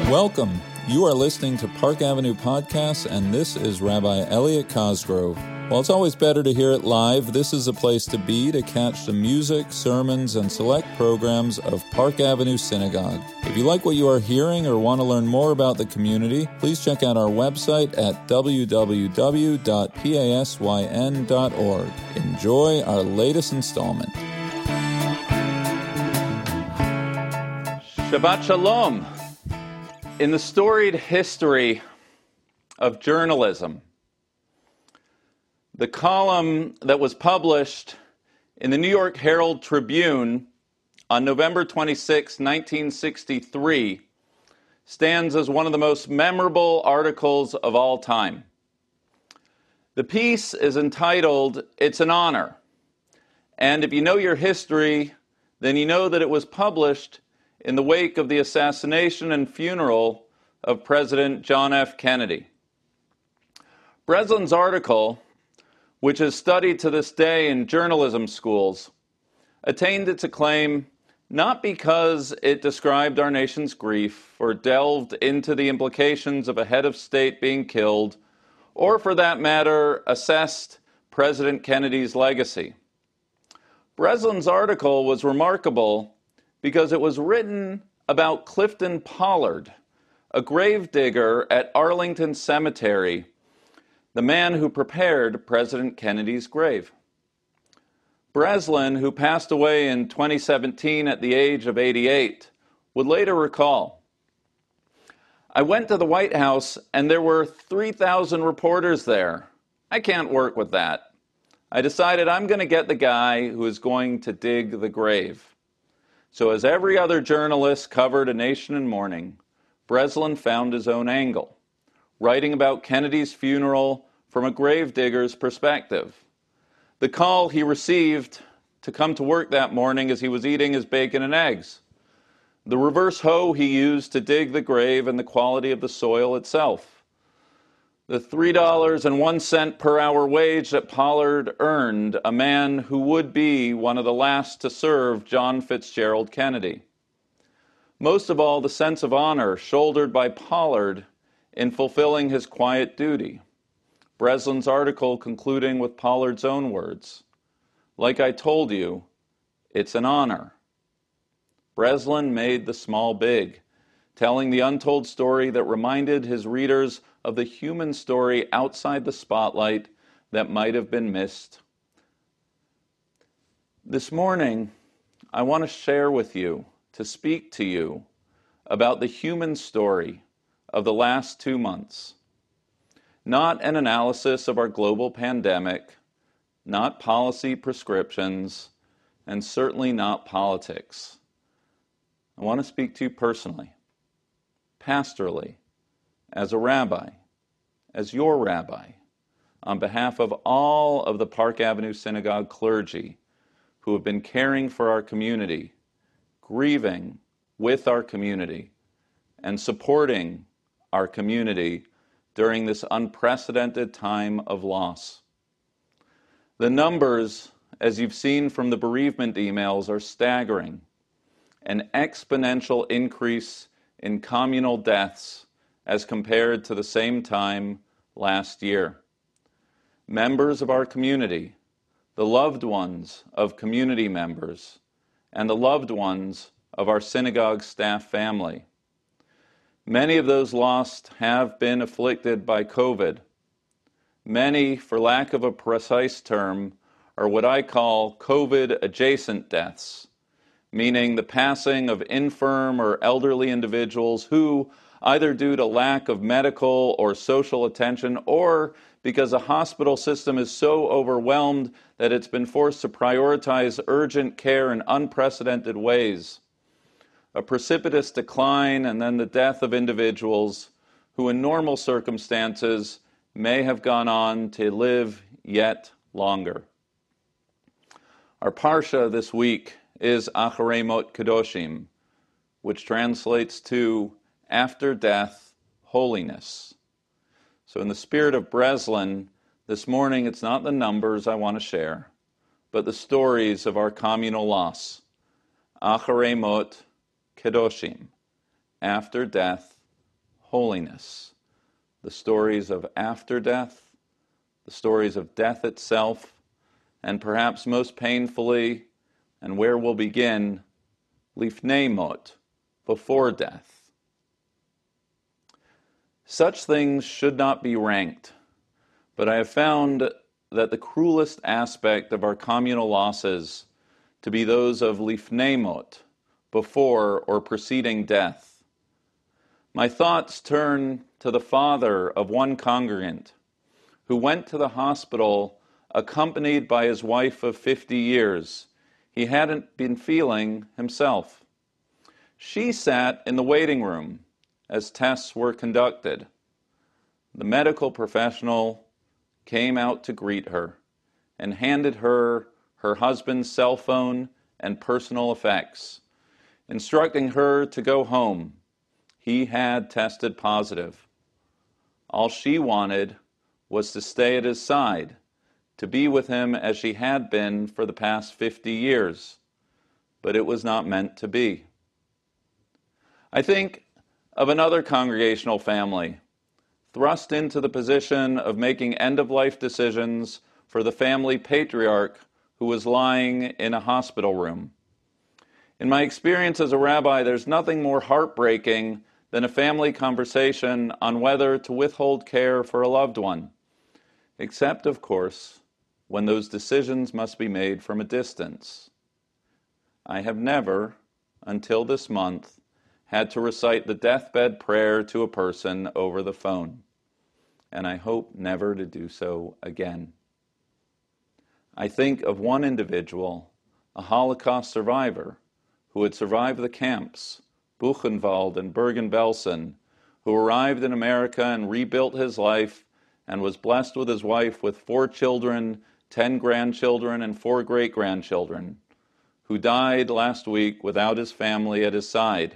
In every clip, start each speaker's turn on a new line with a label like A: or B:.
A: Welcome. You are listening to Park Avenue Podcasts, and this is Rabbi Elliot Cosgrove. While it's always better to hear it live, this is a place to be to catch the music, sermons, and select programs of Park Avenue Synagogue. If you like what you are hearing or want to learn more about the community, please check out our website at www.pasyn.org. Enjoy our latest installment.
B: Shabbat Shalom. In the storied history of journalism, the column that was published in the New York Herald Tribune on November 26, 1963, stands as one of the most memorable articles of all time. The piece is entitled, "It's an Honor." And if you know your history, then you know that it was published in the wake of the assassination and funeral of President John F. Kennedy. Breslin's article, which is studied to this day in journalism schools, attained its acclaim not because it described our nation's grief or delved into the implications of a head of state being killed, or for that matter, assessed President Kennedy's legacy. Breslin's article was remarkable because it was written about Clifton Pollard, a gravedigger at Arlington Cemetery, the man who prepared President Kennedy's grave. Breslin, who passed away in 2017 at the age of 88, would later recall, "I went to the White House and there were 3,000 reporters there. I can't work with that. I decided I'm going to get the guy who is going to dig the grave." So as every other journalist covered a nation in mourning, Breslin found his own angle, writing about Kennedy's funeral from a gravedigger's perspective. The call he received to come to work that morning as he was eating his bacon and eggs, the reverse hoe he used to dig the grave, and the quality of the soil itself, the $3.01 per hour wage that Pollard earned, a man who would be one of the last to serve John Fitzgerald Kennedy. Most of all, the sense of honor shouldered by Pollard in fulfilling his quiet duty. Breslin's article concluding with Pollard's own words, "Like I told you, it's an honor." Breslin made the small big, telling the untold story that reminded his readers of the human story outside the spotlight that might have been missed. This morning, I want to share with you, to speak to you, about the human story of the last 2 months. Not an analysis of our global pandemic, not policy prescriptions, and certainly not politics. I want to speak to you personally, pastorally, as a rabbi, as your rabbi, on behalf of all of the Park Avenue Synagogue clergy who have been caring for our community, grieving with our community, and supporting our community during this unprecedented time of loss. The numbers, as you've seen from the bereavement emails, are staggering. An exponential increase in communal deaths as compared to the same time last year. Members of our community, the loved ones of community members, and the loved ones of our synagogue staff family. Many of those lost have been afflicted by COVID. Many, for lack of a precise term, are what I call COVID-adjacent deaths, meaning the passing of infirm or elderly individuals who, either due to lack of medical or social attention, or because the hospital system is so overwhelmed that it's been forced to prioritize urgent care in unprecedented ways. A precipitous decline and then the death of individuals who in normal circumstances may have gone on to live yet longer. Our parsha this week is Acharei Mot Kedoshim, which translates to after death, holiness. So in the spirit of Breslin, this morning it's not the numbers I want to share, but the stories of our communal loss. Acharei Mot Kedoshim, after death, holiness, the stories of after death, the stories of death itself, and perhaps most painfully, and where we'll begin, lifnei mot, before death. Such things should not be ranked, but I have found that the cruelest aspect of our communal losses to be those of lifnei mot, before or preceding death. My thoughts turn to the father of one congregant who went to the hospital accompanied by his wife of 50 years. He hadn't been feeling himself. She sat in the waiting room as tests were conducted. The medical professional came out to greet her and handed her her husband's cell phone and personal effects, instructing her to go home. He had tested positive. All she wanted was to stay at his side, to be with him as she had been for the past 50 years. But it was not meant to be. I think of another congregational family, thrust into the position of making end-of-life decisions for the family patriarch who was lying in a hospital room. In my experience as a rabbi, there's nothing more heartbreaking than a family conversation on whether to withhold care for a loved one, except, of course, when those decisions must be made from a distance. I have never, until this month, had to recite the deathbed prayer to a person over the phone, and I hope never to do so again. I think of one individual, a Holocaust survivor, who had survived the camps, Buchenwald and Bergen-Belsen, who arrived in America and rebuilt his life and was blessed with his wife with 4 children, 10 grandchildren, and 4 great-grandchildren, who died last week without his family at his side.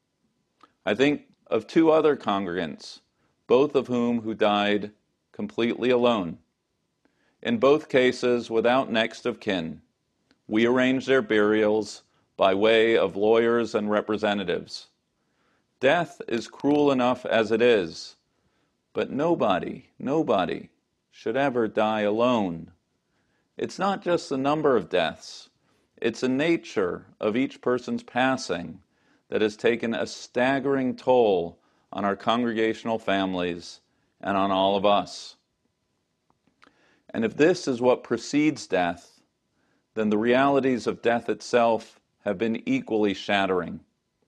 B: I think of 2 other congregants, both of whom died completely alone. In both cases, without next of kin. We arranged their burials by way of lawyers and representatives. Death is cruel enough as it is, but nobody should ever die alone. It's not just the number of deaths, it's the nature of each person's passing that has taken a staggering toll on our congregational families and on all of us. And if this is what precedes death, then the realities of death itself have been equally shattering.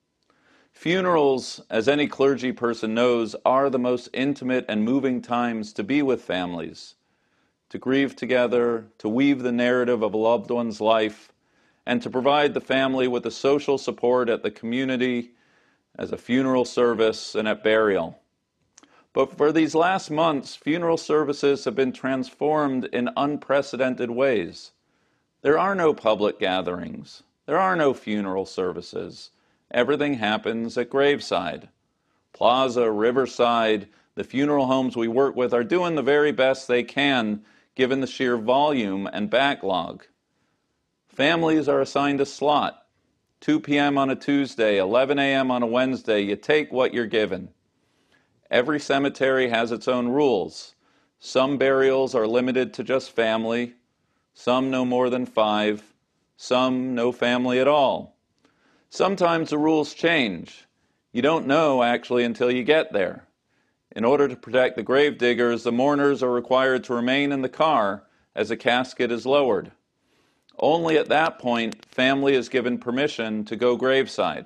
B: Funerals, as any clergy person knows, are the most intimate and moving times to be with families, to grieve together, to weave the narrative of a loved one's life, and to provide the family with the social support at the community, as a funeral service, and at burial. But for these last months, funeral services have been transformed in unprecedented ways. There are no public gatherings. There are no funeral services. Everything happens at graveside. Plaza, Riverside, the funeral homes we work with are doing the very best they can given the sheer volume and backlog. Families are assigned a slot. 2 p.m. on a Tuesday, 11 a.m. on a Wednesday. You take what you're given. Every cemetery has its own rules. Some burials are limited to just family, some no more than 5, some no family at all. Sometimes the rules change. You don't know, actually, until you get there. In order to protect the grave diggers, the mourners are required to remain in the car as a casket is lowered. Only at that point, family is given permission to go graveside.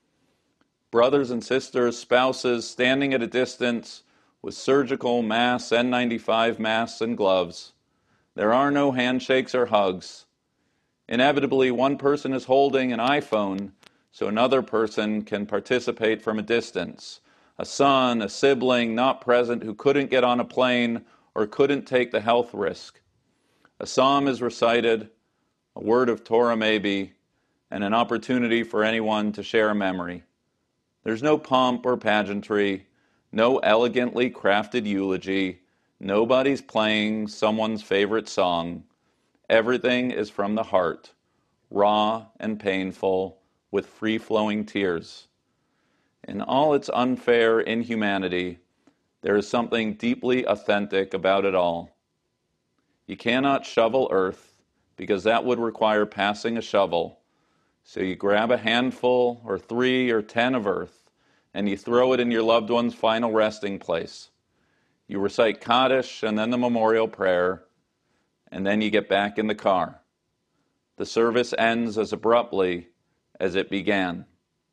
B: Brothers and sisters, spouses, standing at a distance with surgical masks, N95 masks, and gloves. There are no handshakes or hugs. Inevitably, one person is holding an iPhone so another person can participate from a distance. A son, a sibling not present who couldn't get on a plane or couldn't take the health risk. A psalm is recited, a word of Torah maybe, and an opportunity for anyone to share a memory. There's no pomp or pageantry, no elegantly crafted eulogy, nobody's playing someone's favorite song. Everything is from the heart, raw and painful, with free-flowing tears. In all its unfair inhumanity, there is something deeply authentic about it all. You cannot shovel earth, because that would require passing a shovel. So you grab a handful or 3 or 10 of earth, and you throw it in your loved one's final resting place. You recite Kaddish and then the memorial prayer, and then you get back in the car. The service ends as abruptly as it began.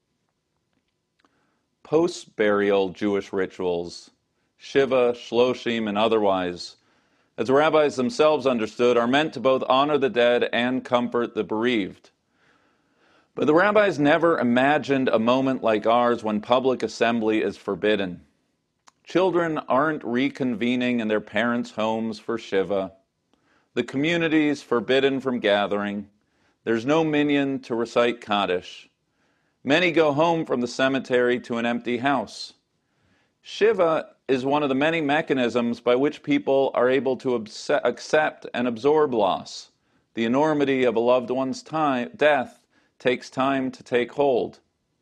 B: Post-burial Jewish rituals, Shiva, Shloshim, and otherwise, as the rabbis themselves understood, are meant to both honor the dead and comfort the bereaved. But the rabbis never imagined a moment like ours when public assembly is forbidden. Children aren't reconvening in their parents' homes for Shiva. The community is forbidden from gathering. There's no minyan to recite Kaddish. Many go home from the cemetery to an empty house. Shiva is one of the many mechanisms by which people are able to accept and absorb loss. The enormity of a loved one's death takes time to take hold.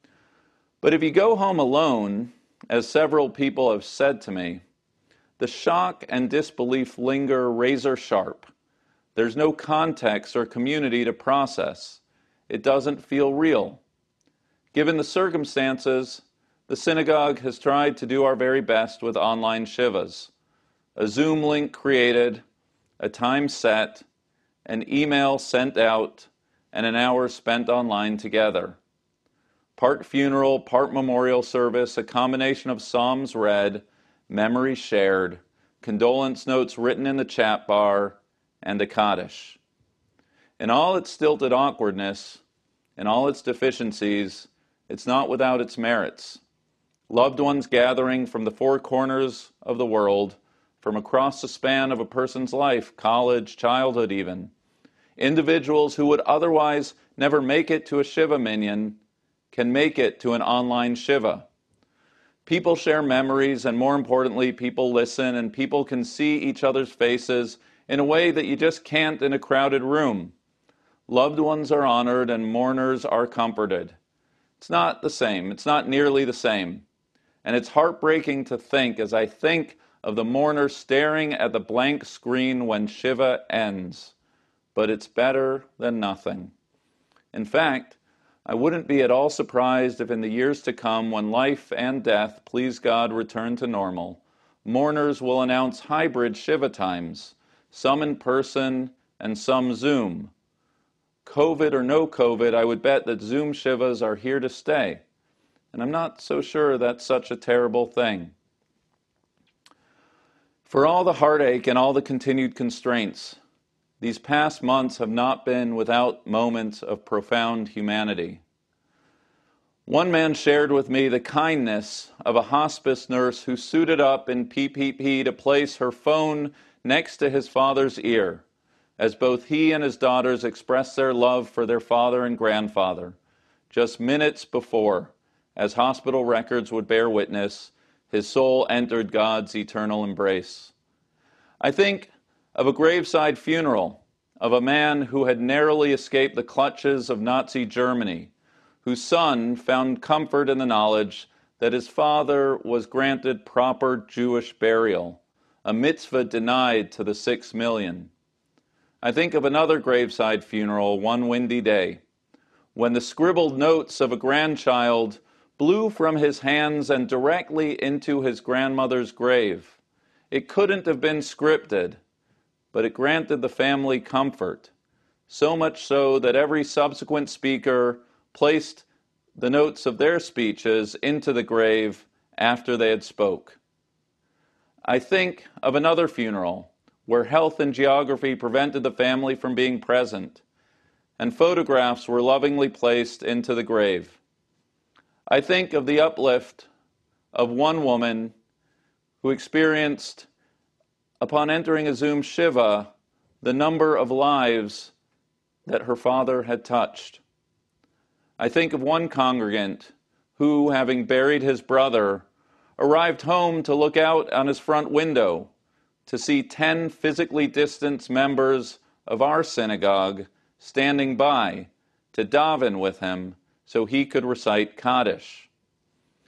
B: But if you go home alone, as several people have said to me, the shock and disbelief linger razor sharp. There's no context or community to process. It doesn't feel real. Given the circumstances, the synagogue has tried to do our very best with online Shivas. A Zoom link created, a time set, an email sent out, and an hour spent online together. Part funeral, part memorial service, a combination of psalms read, memories shared, condolence notes written in the chat bar, and a Kaddish. In all its stilted awkwardness, in all its deficiencies, it's not without its merits. Loved ones gathering from the four corners of the world, from across the span of a person's life, college, childhood even. Individuals who would otherwise never make it to a Shiva minyan can make it to an online Shiva. People share memories, and more importantly, people listen, and people can see each other's faces in a way that you just can't in a crowded room. Loved ones are honored, and mourners are comforted. It's not the same. It's not nearly the same. And it's heartbreaking to think, as I think of the mourner staring at the blank screen when Shiva ends. But it's better than nothing. In fact, I wouldn't be at all surprised if in the years to come, when life and death, please God, return to normal, mourners will announce hybrid Shiva times, some in person and some Zoom. COVID or no COVID, I would bet that Zoom Shivas are here to stay. And I'm not so sure that's such a terrible thing. For all the heartache and all the continued constraints, these past months have not been without moments of profound humanity. One man shared with me the kindness of a hospice nurse who suited up in PPE to place her phone next to his father's ear, as both he and his daughters expressed their love for their father and grandfather, just minutes before, as hospital records would bear witness, his soul entered God's eternal embrace. I think of a graveside funeral of a man who had narrowly escaped the clutches of Nazi Germany, whose son found comfort in the knowledge that his father was granted proper Jewish burial, a mitzvah denied to the 6 million. I think of another graveside funeral one windy day, when the scribbled notes of a grandchild blew from his hands and directly into his grandmother's grave. It couldn't have been scripted, but it granted the family comfort, so much so that every subsequent speaker placed the notes of their speeches into the grave after they had spoke. I think of another funeral where health and geography prevented the family from being present, and photographs were lovingly placed into the grave. I think of the uplift of one woman who experienced, upon entering a Zoom Shiva, the number of lives that her father had touched. I think of one congregant who, having buried his brother, arrived home to look out on his front window to see 10 physically distant members of our synagogue standing by to daven with him so he could recite Kaddish.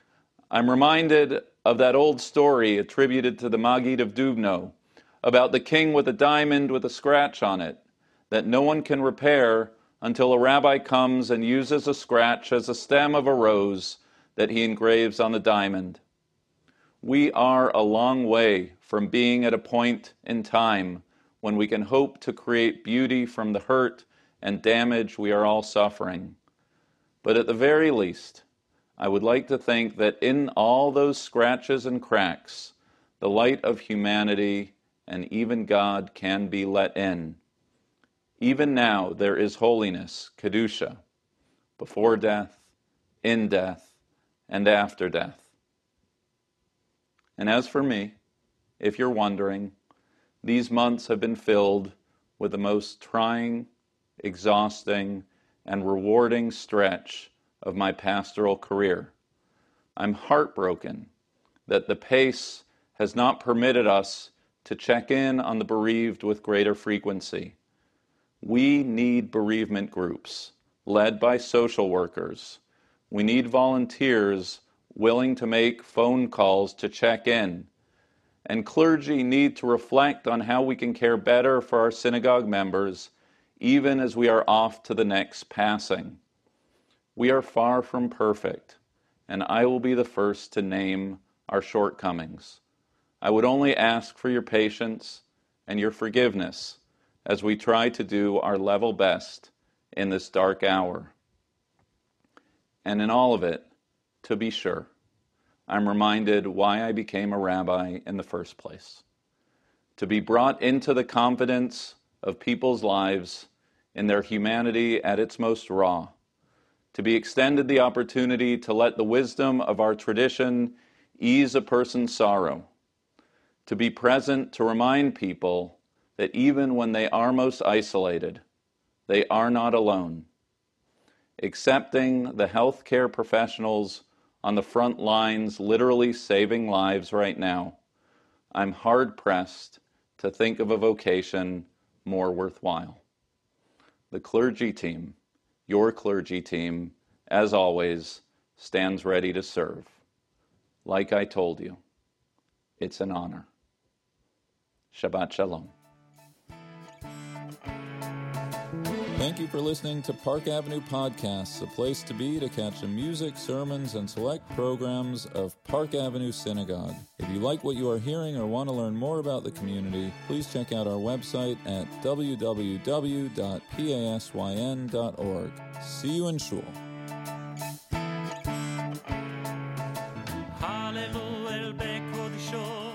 B: I'm reminded of that old story attributed to the Maggid of Dubno about the king with a diamond with a scratch on it that no one can repair until a rabbi comes and uses a scratch as a stem of a rose that he engraves on the diamond. We are a long way from being at a point in time when we can hope to create beauty from the hurt and damage we are all suffering. But at the very least, I would like to think that in all those scratches and cracks, the light of humanity and even God can be let in. Even now there is holiness, Kedusha, before death, in death, and after death. And as for me, if you're wondering, these months have been filled with the most trying, exhausting, and rewarding stretch of my pastoral career. I'm heartbroken that the pace has not permitted us to check in on the bereaved with greater frequency. We need bereavement groups led by social workers. We need volunteers willing to make phone calls to check in. And clergy need to reflect on how we can care better for our synagogue members, even as we are off to the next passing. We are far from perfect, and I will be the first to name our shortcomings. I would only ask for your patience and your forgiveness as we try to do our level best in this dark hour. And in all of it, to be sure, I'm reminded why I became a rabbi in the first place. To be brought into the confidence of people's lives in their humanity at its most raw. To be extended the opportunity to let the wisdom of our tradition ease a person's sorrow. To be present to remind people that even when they are most isolated, they are not alone. Accepting the healthcare professionals on the front lines literally saving lives right now, I'm hard-pressed to think of a vocation more worthwhile. The clergy team, your clergy team, as always, stands ready to serve. Like I told you, it's an honor. Shabbat Shalom.
A: Thank you for listening to Park Avenue Podcasts, a place to be to catch the music, sermons, and select programs of Park Avenue Synagogue. If you like what you are hearing or want to learn more about the community, please check out our website at www.pasyn.org. See you in Shul.
C: Hallelujah,